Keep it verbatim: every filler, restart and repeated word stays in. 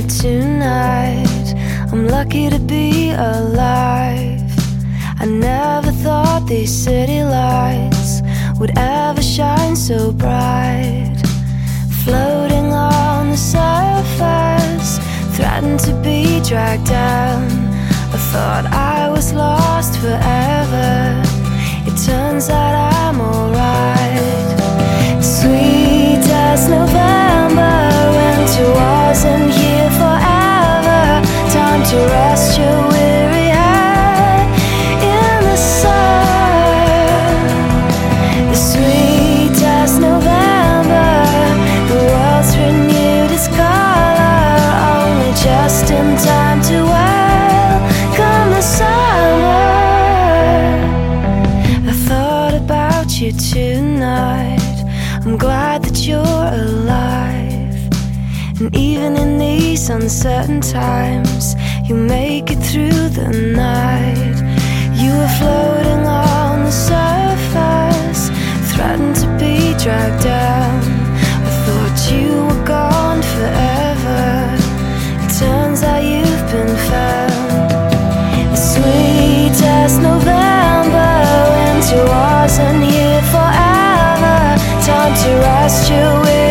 tonight. I'm lucky to be alive. I never thought these city lights would ever shine so bright. Floating on the surface, threatened to be dragged down. I thought I was lost forever. It turns out I'm alright. Sweet as November, winter wasn't here forever. Time to rest your weary head in the sun. The sweet as November, the world's renewed its color, only just in time to welcome the summer. I thought about you tonight. I'm glad that you're alive. And even in these uncertain times, you make it through the night. You were floating on the surface, threatened to be dragged down. I thought you were gone forever. It turns out you've been found. As sweet as November, winter wasn't here forever. Time to rest your way.